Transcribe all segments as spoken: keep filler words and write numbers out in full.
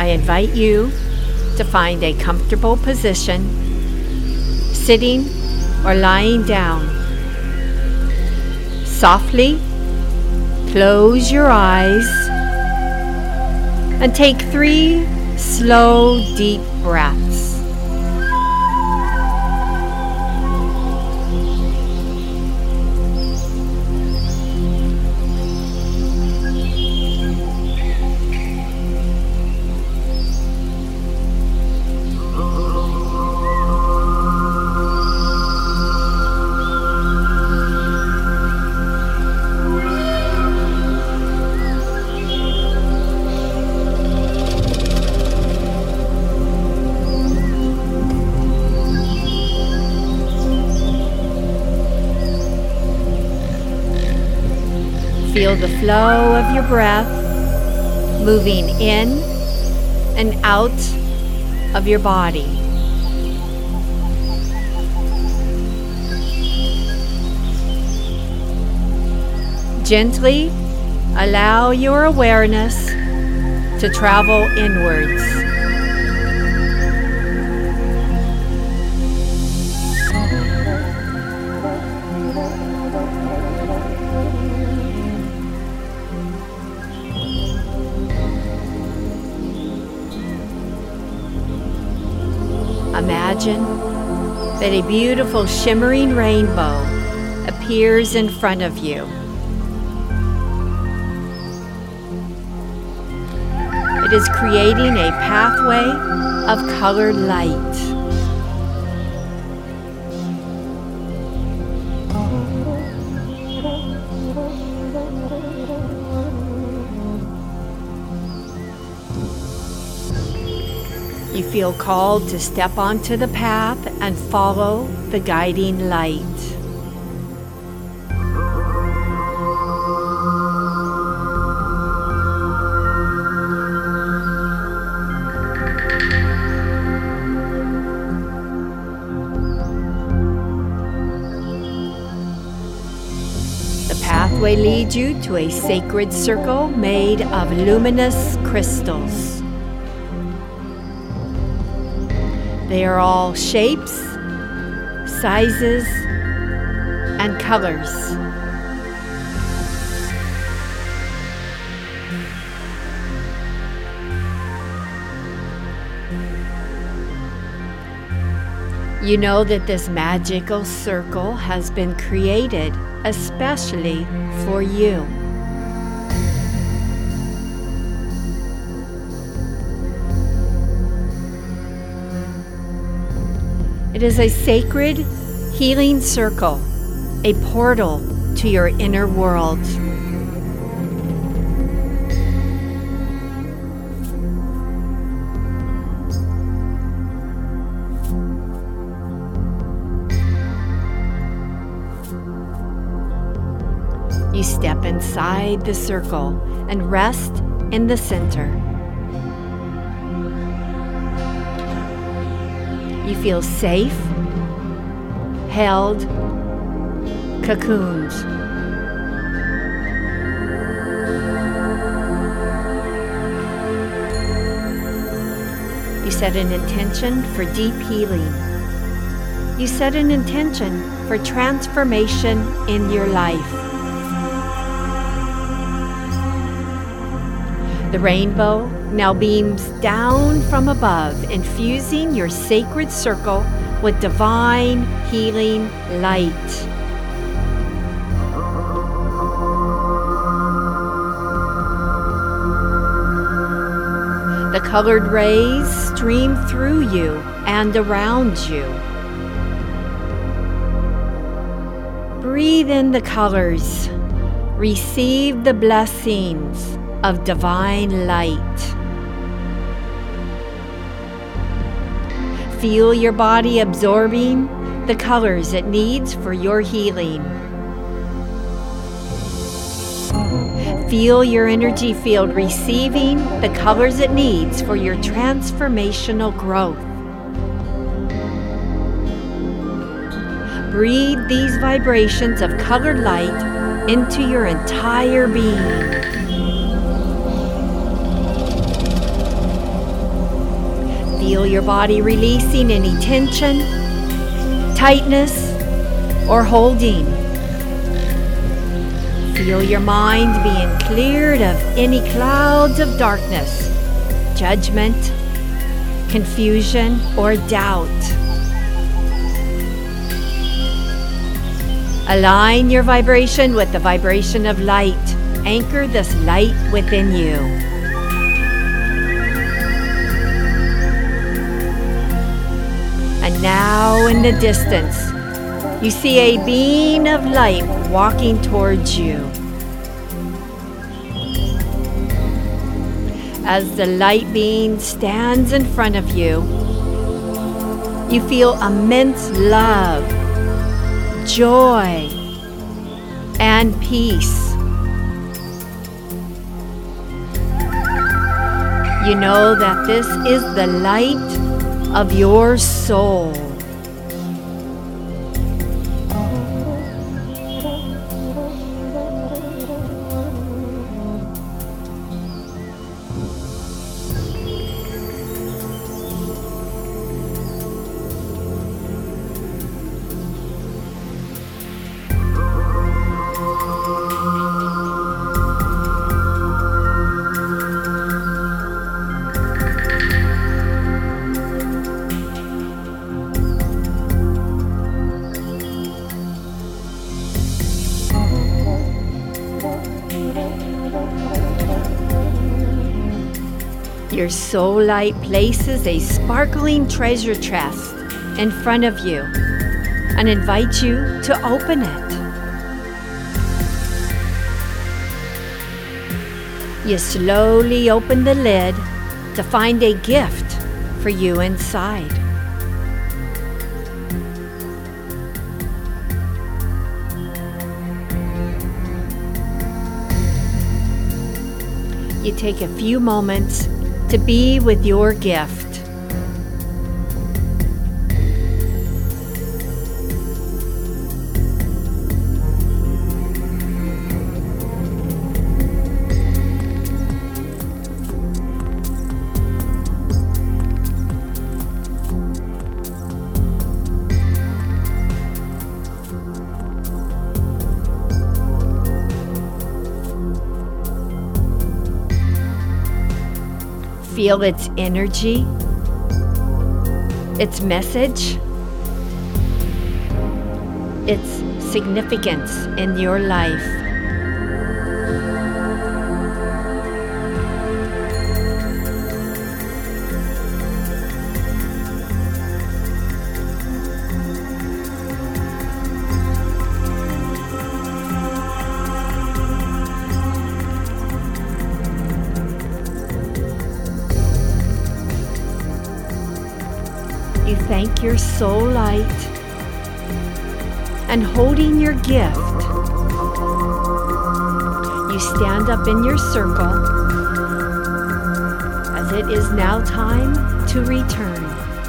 I invite you to find a comfortable position, sitting or lying down. Softly close your eyes and take three slow, deep breaths. Feel the flow of your breath moving in and out of your body. Gently allow your awareness to travel inwards. Imagine that a beautiful shimmering rainbow appears in front of you. It is creating a pathway of colored light. You feel called to step onto the path and follow the guiding light. The pathway leads you to a sacred circle made of luminous crystals. They are all shapes, sizes, and colors. You know that this magical circle has been created especially for you. It is a sacred healing circle, a portal to your inner world. You step inside the circle and rest in the center. You feel safe, held, cocooned. You set an intention for deep healing. You set an intention for transformation in your life. The rainbow now beams down from above, infusing your sacred circle with divine healing light. The colored rays stream through you and around you. Breathe in the colors. Receive the blessings of divine light. Feel your body absorbing the colors it needs for your healing. Feel your energy field receiving the colors it needs for your transformational growth. Breathe these vibrations of colored light into your entire being. Feel your body releasing any tension, tightness, or holding. Feel your mind being cleared of any clouds of darkness, judgment, confusion, or doubt. Align your vibration with the vibration of light. Anchor this light within you. And now in the distance, you see a beam of light walking towards you. As the light beam stands in front of you, you feel immense love, joy, and peace. You know that this is the light of your soul. Your soul light places a sparkling treasure chest in front of you and invites you to open it. You slowly open the lid to find a gift for you inside. You take a few moments to be with your gift. Feel its energy, its message, its significance in your life. You thank your soul light, and holding your gift, you stand up in your circle as it is now time to return.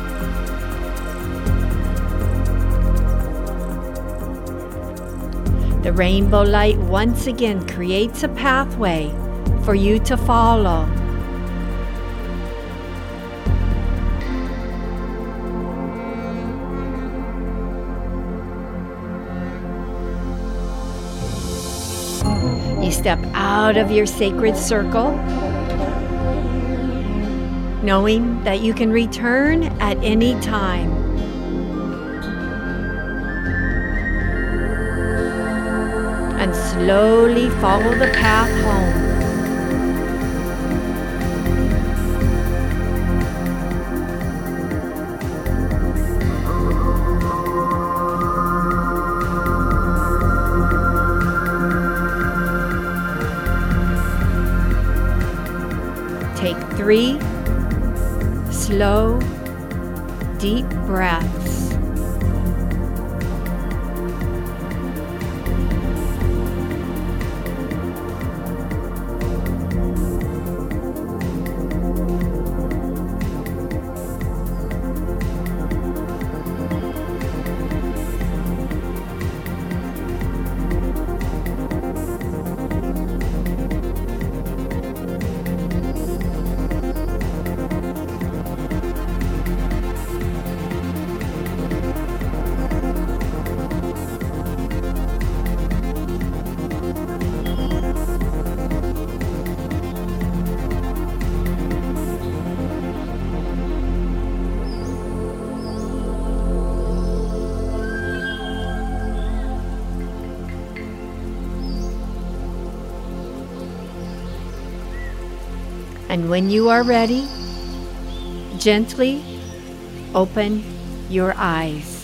The rainbow light once again creates a pathway for you to follow. You step out of your sacred circle, knowing that you can return at any time. And slowly follow the path home. Take three slow, deep breaths. And when you are ready, gently open your eyes.